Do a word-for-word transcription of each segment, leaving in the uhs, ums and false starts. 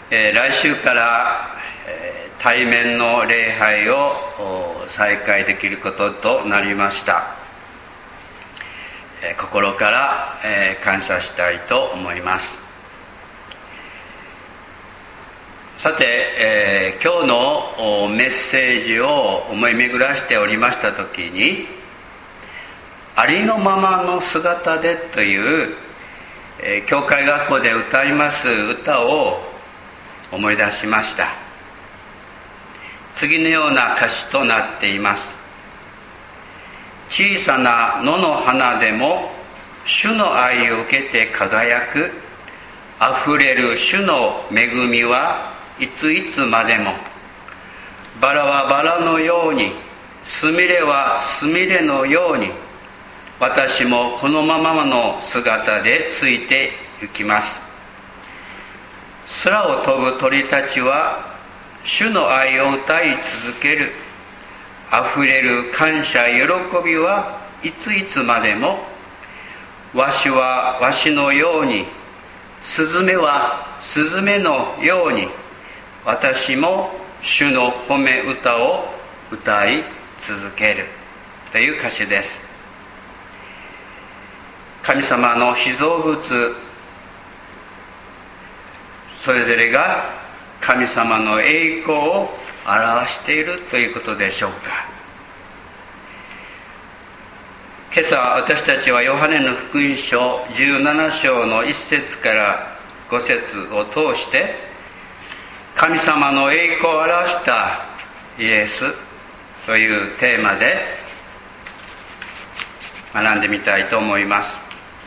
えー、来週から、えー、対面の礼拝を再開できることとなりました。えー、心から、えー、感謝したいと思います。さて、えー、今日のメッセージを思い巡らしておりましたときに、ありのままの姿でという、えー、教会学校で歌います歌を思い出しました。次のような歌詞となっています。小さな野の花でも主の愛を受けて輝く、あふれる主の恵みはいついつまでも。バラはバラのように、すみれはすみれのように、私もこのままの姿でついて行きます。空を飛ぶ鳥たちは主の愛を歌い続ける。あふれる感謝喜びはいついつまでも。わしはわしのように、スズメはスズメのように、私も主の褒め歌を歌い続けるという歌詞です。神様の被造物それぞれが神様の栄光を表しているということでしょうか。今朝私たちはヨハネの福音書じゅうなな章のいっ節からご節を通して神様の栄光を表したイエスというテーマで学んでみたいと思います。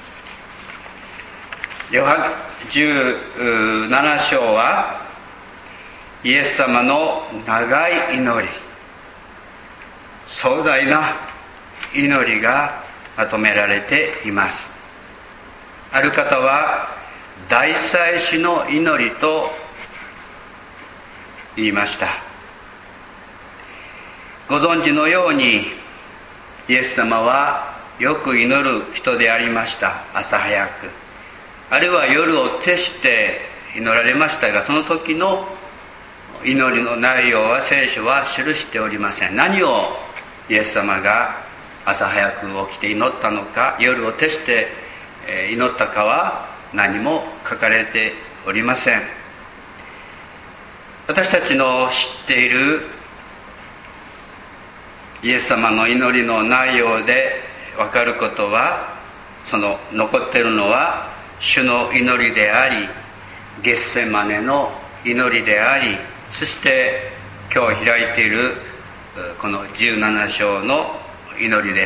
ヨハじゅうなな章はイエス様の長い祈り、壮大な祈りがまとめられています。ある方は大祭司の祈りと言いました。ご存知のようにイエス様はよく祈る人でありました。朝早く、あるいは夜を徹して祈られましたが、その時の祈りの内容は聖書は記しておりません。何をイエス様が朝早く起きて祈ったのか、夜を徹して祈ったかは何も書かれておりません。私たちの知っているイエス様の祈りの内容で分かることは、その残っているのは主の祈りであり、ゲッセマネの祈りであり、そして今日開いているこのじゅうなな章の祈りです。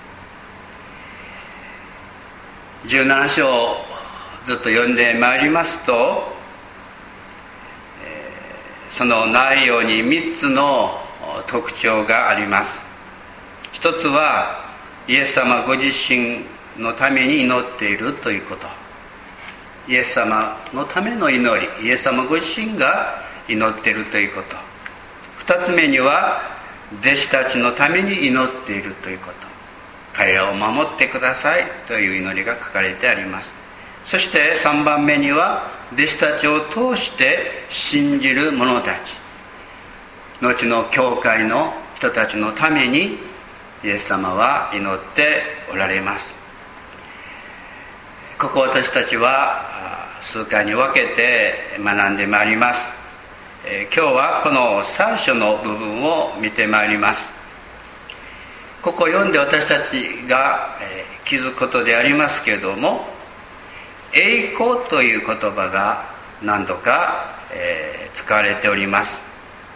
じゅうなな章をずっと読んでまいりますと、その内容にみっつの特徴があります。一つはイエス様ご自身のために祈っているということ。イエス様のための祈り、イエス様ご自身が祈っているということ。二つ目には弟子たちのために祈っているということ。彼らを守ってくださいという祈りが書かれてあります。そして三番目には弟子たちを通して信じる者たち、後の教会の人たちのためにイエス様は祈っておられます。ここ私たちは数回に分けて学んでまいります。えー、今日はこの最初の部分を見てまいります。ここを読んで私たちが、えー、気づくことでありますけれども、栄光という言葉が何度か、えー、使われております。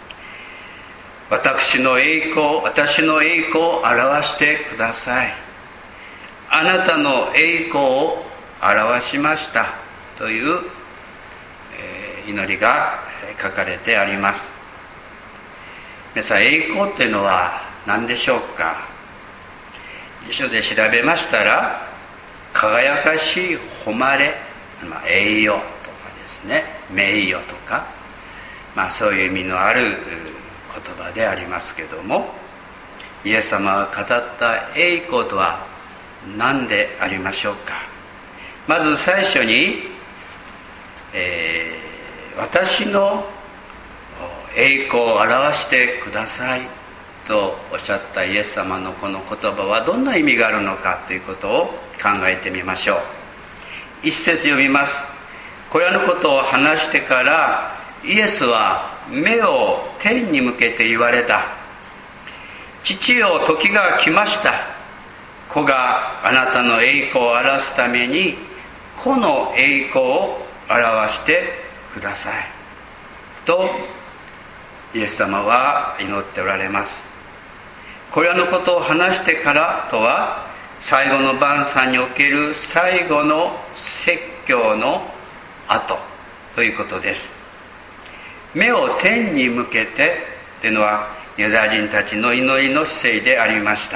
私の栄光、私の栄光を表してください。あなたの栄光を表しましたという、えー、祈りが書かれてあります。皆さん、栄光というのは何でしょうか。辞書で調べましたら、輝かしい誉れ、まあ、栄誉とかですね、名誉とか、まあ、そういう意味のある言葉でありますけども、イエス様が語った栄光とは何でありましょうか。まず最初に、えー、 私の栄光を表してくださいとおっしゃったイエス様のこの言葉はどんな意味があるのかということを考えてみましょう。一節読みます。これらのことを話してからイエスは目を天に向けて言われた。父よ、時が来ました。子があなたの栄光を表すために子の栄光を表してくださいとイエス様は祈っておられます。これらのことを話してからとは最後の晩餐における最後の説教の後ということです。目を天に向けてというのはユダヤ人たちの祈りの姿勢でありました。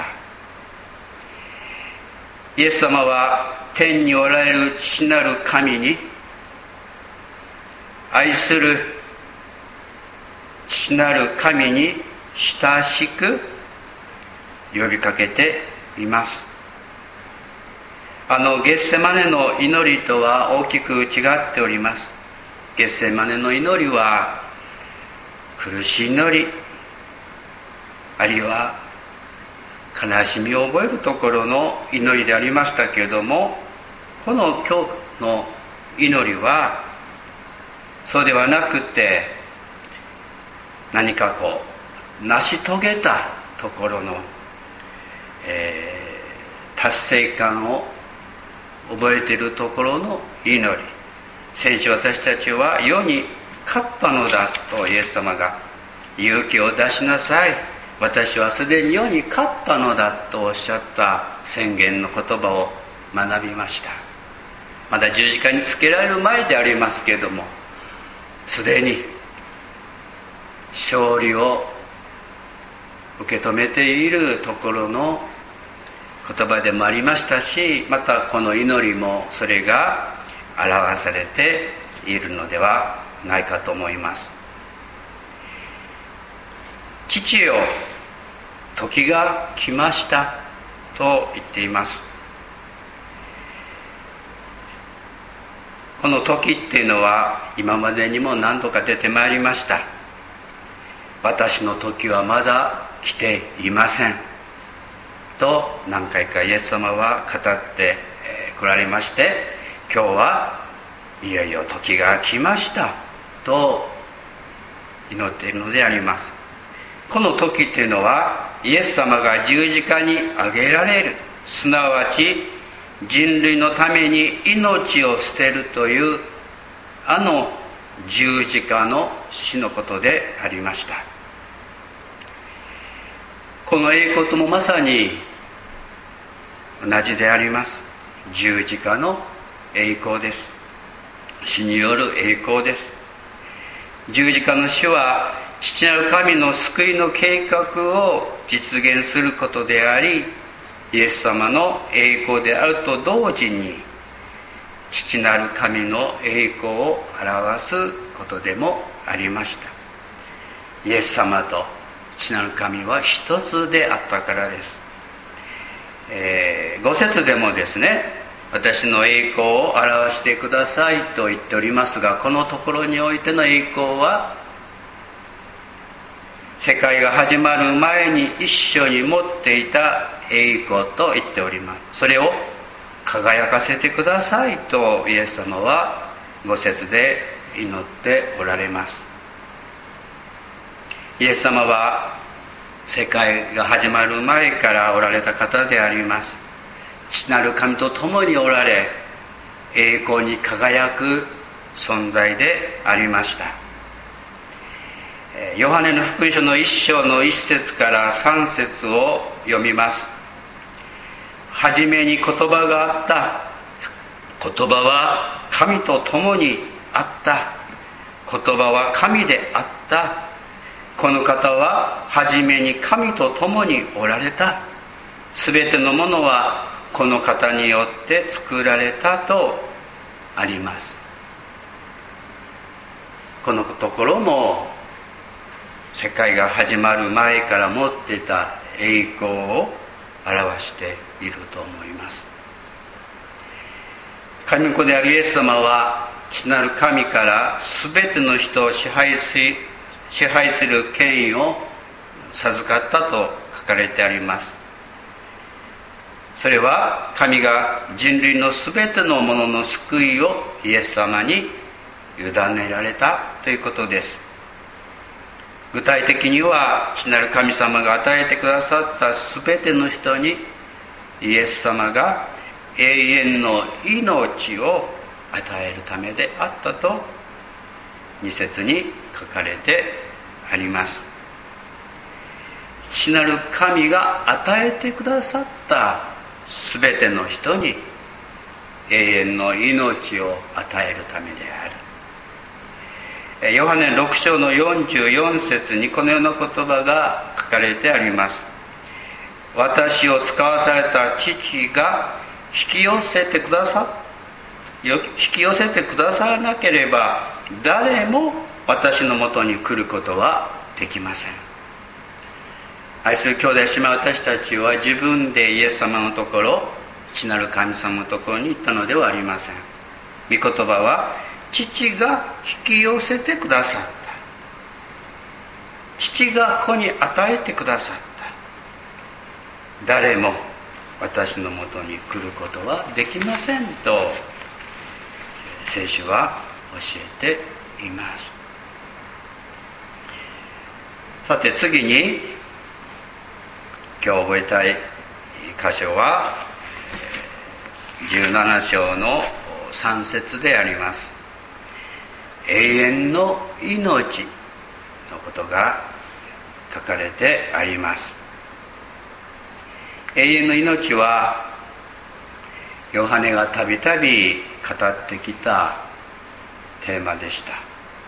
イエス様は天におられる父なる神に愛する父なる神に親しく呼びかけています。あのゲッセマネの祈りとは大きく違っております。ゲッセマネの祈りは苦しい祈り、あるいは悲しみを覚えるところの祈りでありましたけれども、この今日の祈りはそうではなくて、何かこう成し遂げたところの、えー、達成感を覚えているところの祈り。先週私たちは世に勝ったのだとイエス様が勇気を出しなさい、私はすでに世に勝ったのだとおっしゃった宣言の言葉を学びました。まだ十字架につけられる前でありますけれども、すでに勝利を受け止めているところの言葉でもありましたし、またこの祈りもそれが表されているのではないかと思います。父よ、時が来ましたと言っています。この時っていうのは今までにも何度か出てまいりました。私の時はまだ来ていませんと何回かイエス様は語って来られまして、今日はいよいよ時が来ましたと祈っているのであります。この時っていうのはイエス様が十字架にあげられる、すなわち人類のために命を捨てるというあの十字架の死のことでありました。この栄光ともまさに同じであります。十字架の栄光です。死による栄光です。十字架の死は父なる神の救いの計画を実現することであり、イエス様の栄光であると同時に父なる神の栄光を表すことでもありました。イエス様と父なる神は一つであったからです。えー、ご節でもですね、私の栄光を表してくださいと言っておりますが、このところにおいての栄光は世界が始まる前に一緒に持っていた栄光と言っております。それを輝かせてくださいとイエス様はご節で祈っておられます。イエス様は世界が始まる前からおられた方であります。父なる神と共におられ、栄光に輝く存在でありました。ヨハネの福音書の一章の一節から三節を読みます。はじめに言葉があった。言葉は神と共にあった。言葉は神であった。この方ははじめに神と共におられた。すべてのものはこの方によって作られたとあります。このところも世界が始まる前から持っていた栄光を表していると思います。神の子であるイエス様は父なる神から全ての人を支配し支配する権威を授かったと書かれてあります。それは神が人類の全てのものの救いをイエス様に委ねられたということです。具体的には父なる神様が与えてくださった全ての人にイエス様が永遠の命を与えるためであったとに節に書かれてあります。父なる神が与えてくださった全ての人に永遠の命を与えるためである。ヨハネろく章のよんじゅうよん節にこのような言葉が書かれてあります。私を使わされた父が引き寄せてくださ引き寄せてくださらなければ誰も私のもとに来ることはできません。愛する兄弟姉妹、私たちは自分でイエス様のところ、父なる神様のところに行ったのではありません。御言葉は父が引き寄せてくださった、父が子に与えてくださった、誰も私のもとに来ることはできませんと聖書は教えています。さて次に今日覚えたい箇所はじゅうなな章のさん節であります。永遠の命のことが書かれてあります。永遠の命はヨハネがたびたび語ってきたテーマでした。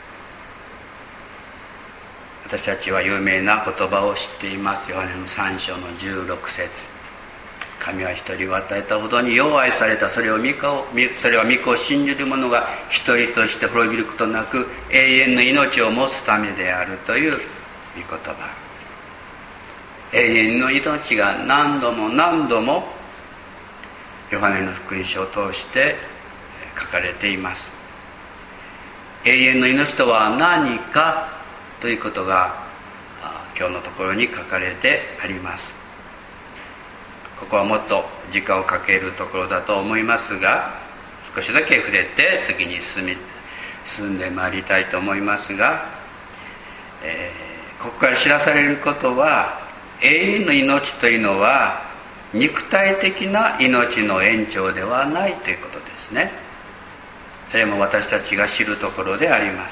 私たちは有名な言葉を知っています。ヨハネのさん章のじゅうろく節、神は一人を与えたほどによう愛された、それを御子をそれは御子を信じる者が一人として滅びることなく永遠の命を持つためであるという御言葉。永遠の命が何度も何度もヨハネの福音書を通して書かれています。永遠の命とは何かということが今日のところに書かれてあります。ここはもっと時間をかけるところだと思いますが、少しだけ触れて次に進み進んでまいりたいと思いますが、えー、ここから知らされることは、永遠の命というのは肉体的な命の延長ではないということですね。それも私たちが知るところであります。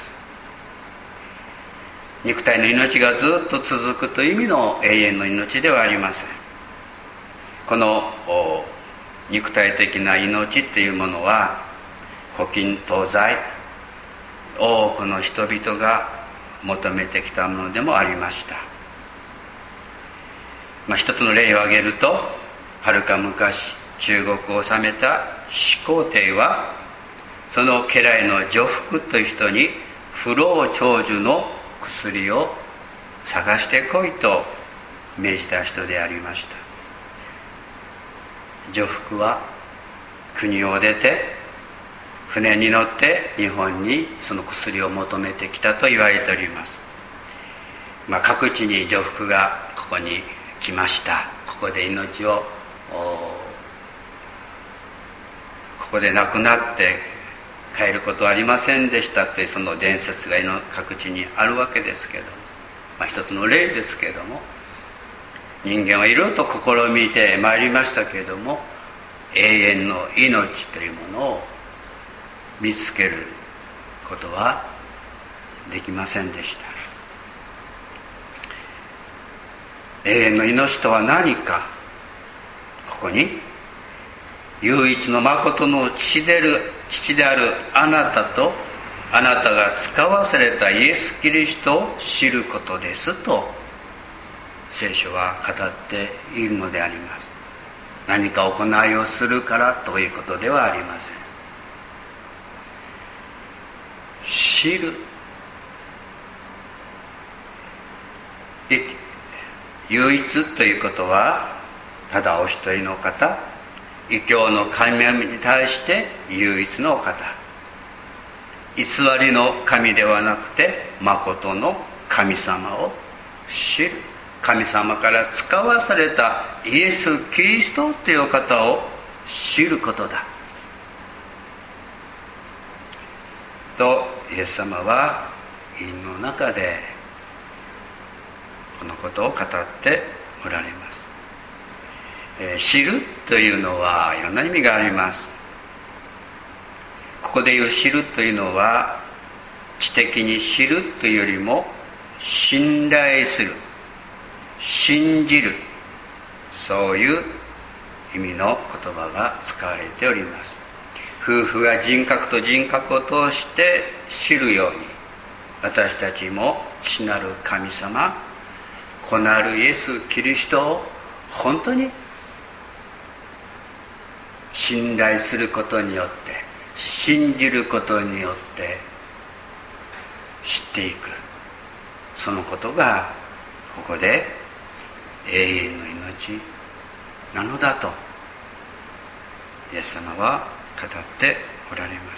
肉体の命がずっと続くという意味の永遠の命ではありません。この肉体的な命というものは古今東西多くの人々が求めてきたものでもありました。まあ、一つの例を挙げると、はるか昔中国を治めた始皇帝はその家来の徐福という人に不老長寿の薬を探してこいと命じた人でありました。徐福は国を出て船に乗って日本にその薬を求めてきたと言われております。まあ、各地に徐福がここに来ました、ここで命をここで亡くなって帰ることはありませんでしたというその伝説が各地にあるわけですけども、まあ、一つの例ですけれども、人間はいろいろと試みてまいりましたけれども、永遠の命というものを見つけることはできませんでした。永遠の命とは何か、ここに唯一の誠の父である、父であるあなたとあなたが使わされたイエス・キリストを知ることですと聖書は語っているのであります。何か行いをするからということではありません。知る、唯一ということはただお一人の方、異教の神々に対して唯一のお方、 偽りの神ではなくて誠の神様を知る。神様から使わされたイエス・キリストという方を知ることだと、イエス様は引の中でこのことを語っておられます。えー、知るというのはいろんな意味があります。ここで言う知るというのは、知的に知るというよりも信頼する、信じる、そういう意味の言葉が使われております。夫婦が人格と人格を通して知るように、私たちも父なる神様、子なるイエス・キリストを本当に信頼することによって、信じることによって知っていく、そのことがここで永遠の命なのだとイエス様は語っておられます。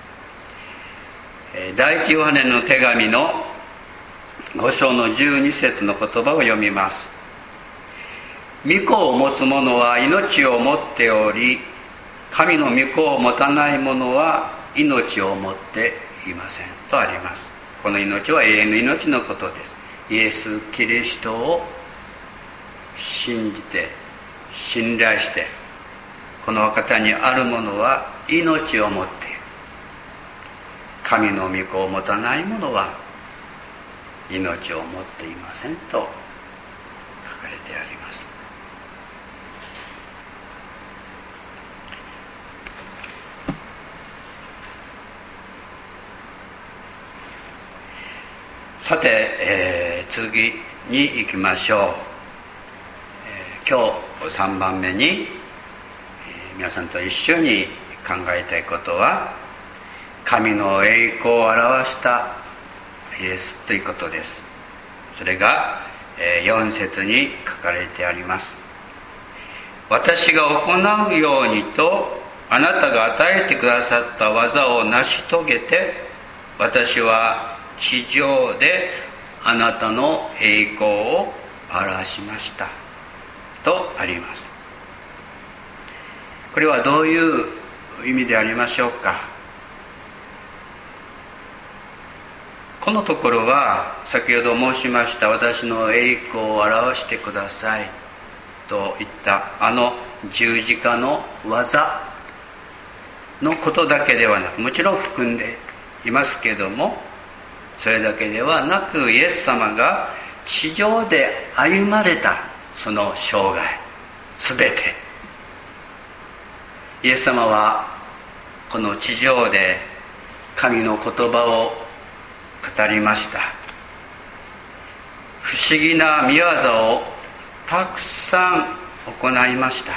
第一ヨハネの手紙のご章のじゅうに節の言葉を読みます。御子を持つ者は命を持っており、神の御子を持たない者は命を持っていませんとあります。この命は永遠の命のことです。イエス・キリストを信じて信頼して、このお方にある者は命を持っている。神の御子を持たない者は命を持っていませんと書かれてあります。さて、えー、次に行きましょう。えー、今日さんばんめに、えー、皆さんと一緒に考えたいことは、神の栄光を表したイエスということです。それが、えー、よん節に書かれてあります。私が行うようにとあなたが与えてくださった技を成し遂げて、私は地上であなたの栄光を表しましたとあります。これはどういう意味でありましょうか。このところは先ほど申しました、私の栄光を表してくださいと言ったあの十字架の技のことだけではなく、もちろん含んでいますけれども、それだけではなく、イエス様が地上で歩まれたその生涯すべて、イエス様はこの地上で神の言葉を語りました。不思議な御業をたくさん行いました。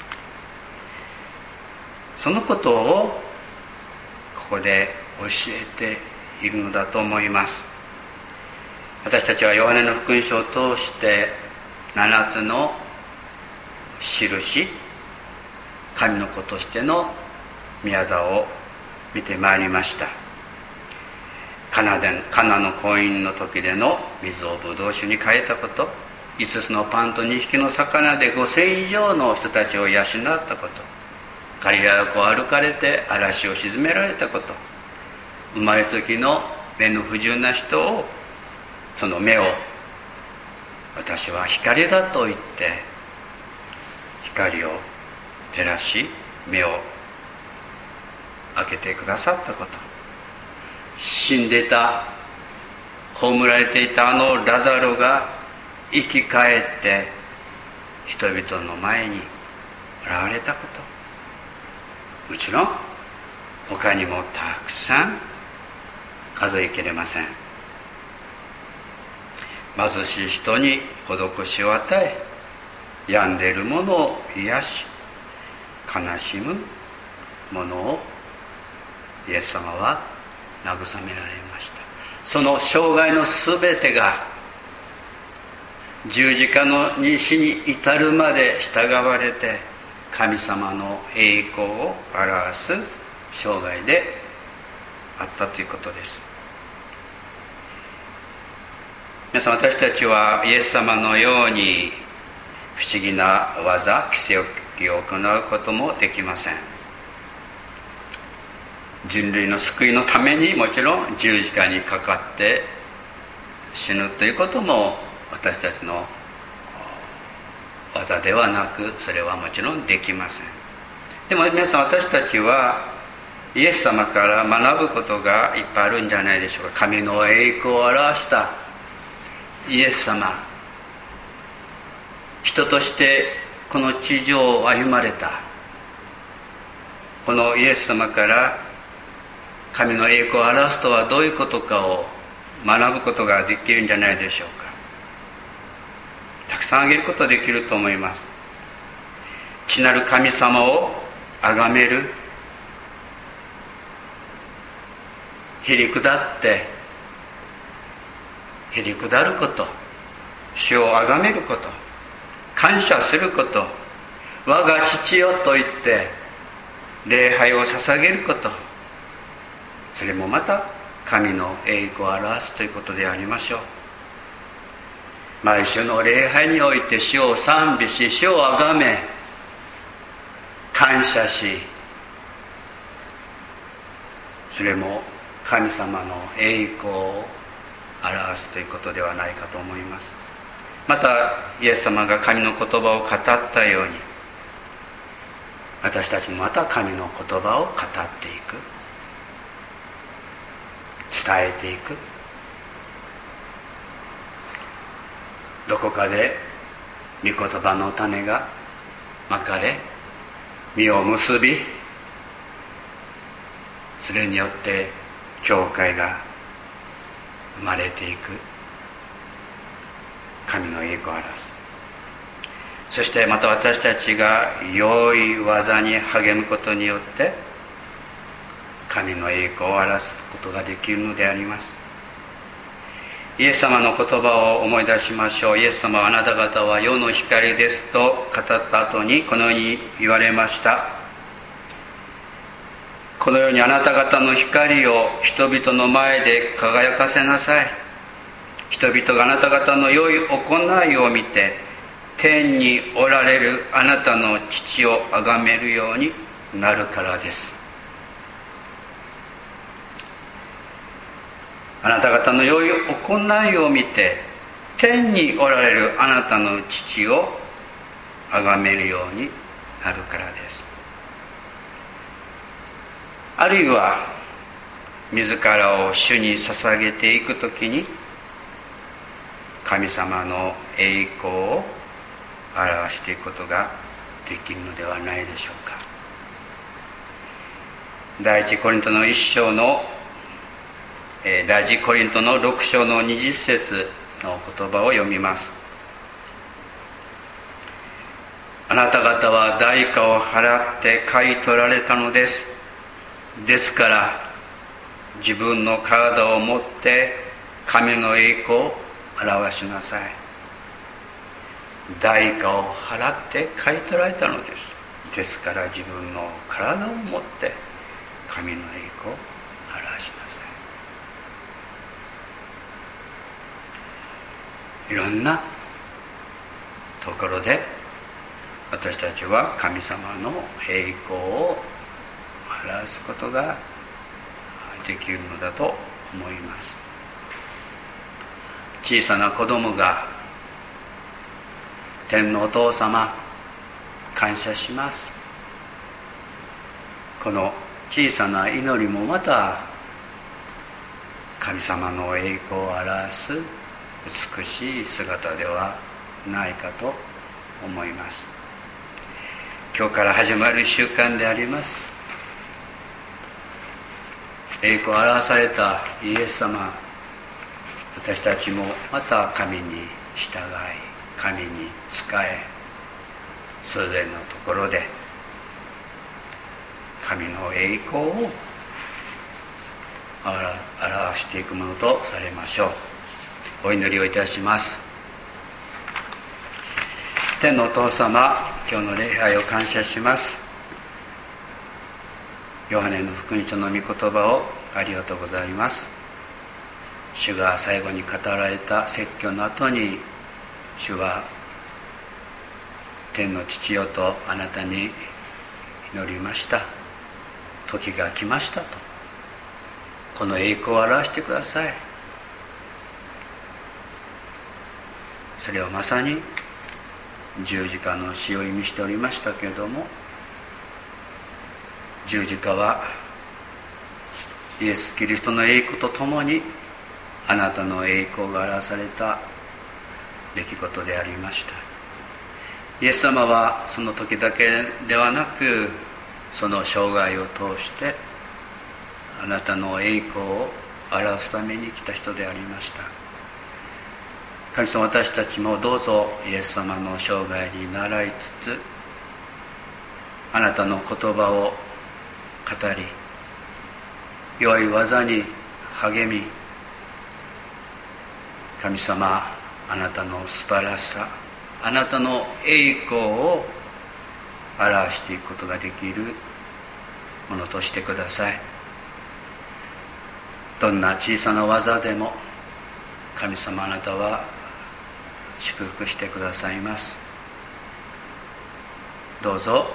そのことをここで教えているのだと思います。私たちはヨハネの福音書を通してななつの印、神の子としての御業を見てまいりました。カナでカナの婚姻の時での水をブドウ酒に変えたこと、いつつのパンとにひきの魚でごせん以上の人たちを養ったこと、ガリラヤ湖を歩かれて嵐を鎮められたこと、生まれつきの目の不自由な人を、その目を私は光だと言って光を照らし目を開けてくださったこと、死んでた、葬られていたあのラザロが生き返って人々の前に現れたこと、もちろん他にもたくさん数えきれません。貧しい人に施しを与え、病んでいる者を癒し、悲しむ者をイエス様は慰められました。その生涯のすべてが十字架の死に至るまで従われて、神様の栄光を表す生涯であったということです。皆さん、私たちはイエス様のように不思議な技、奇跡を行うこともできません。人類の救いのためにもちろん十字架にかかって死ぬということも私たちの技ではなく、それはもちろんできません。でも皆さん、私たちはイエス様から学ぶことがいっぱいあるんじゃないでしょうか。神の栄光を表したイエス様、人としてこの地上を歩まれたこのイエス様から神の栄光を表すとはどういうことかを学ぶことができるんじゃないでしょうか。たくさんあげることができると思います。父なる神様を崇める、へり下ってへり下ること、主を崇めること、感謝すること、我が父よと言って礼拝を捧げること、それもまた神の栄光を表すということでありましょう。毎週の礼拝において主を賛美し、主を崇め感謝し、それも神様の栄光を表すということではないかと思います。またイエス様が神の言葉を語ったように、私たちもまた神の言葉を語っていく、伝えていく。どこかで御言葉の種がまかれ、実を結び、それによって教会が生まれていく。神の栄光を表す。そしてまた私たちが良い技に励むことによって神の栄光を表すことができるのであります。イエス様の言葉を思い出しましょう。イエス様は、あなた方は世の光ですと語った後にこのように言われました。このようにあなた方の光を人々の前で輝かせなさい。人々があなた方の良い行いを見て天におられるあなたの父を崇めるようになるからです。あなた方の良い行いを見て天におられるあなたの父を崇めるようになるからです。あるいは自らを主に捧げていくときに神様の栄光を表していくことができるのではないでしょうか。第一コリントの一章の第一コリントの六章の二十節の言葉を読みます。あなた方は代価を払って買い取られたのです。ですから自分の体をもって神の栄光を表しなさい。代価を払って買い取られたのです。ですから自分の体をもって神の栄光を表しなさい。いろんなところで私たちは神様の栄光を表すことができるのだと思います。小さな子供が天のお父様感謝します、この小さな祈りもまた神様の栄光を表す美しい姿ではないかと思います。今日から始まる習慣であります。栄光を表されたイエス様、私たちもまた神に従い神に仕え、それぞれのところで神の栄光を表していくものとされましょう。お祈りをいたします。天のお父様、今日の礼拝を感謝します。ヨハネの福音書の御言葉をありがとうございます。主が最後に語られた説教の後に、主は天の父よとあなたに祈りました。時が来ましたと。この栄光を表してください。それはまさに十字架の死を意味しておりましたけれども、十字架はイエス・キリストの栄光とともにあなたの栄光が表された出来事でありました。イエス様はその時だけではなく、その生涯を通してあなたの栄光を表すために来た人でありました。神様、私たちもどうぞイエス様の生涯に倣いつつ、あなたの言葉を語り、良い技に励み、神様、あなたの素晴らしさ、あなたの栄光を表していくことができるものとしてください。どんな小さな技でも神様、あなたは祝福してくださいます。どうぞ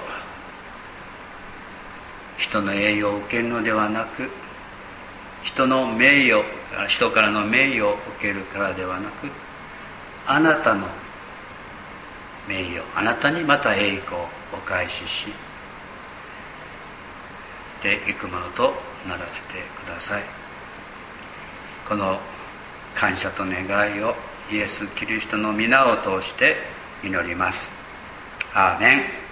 人の栄誉を受けるのではなく、人の名誉、人からの名誉を受けるからではなく、あなたの名誉、あなたにまた栄光をお返ししでいくものとならせてください。この感謝と願いをイエス・キリストの皆を通して祈ります。アーメン。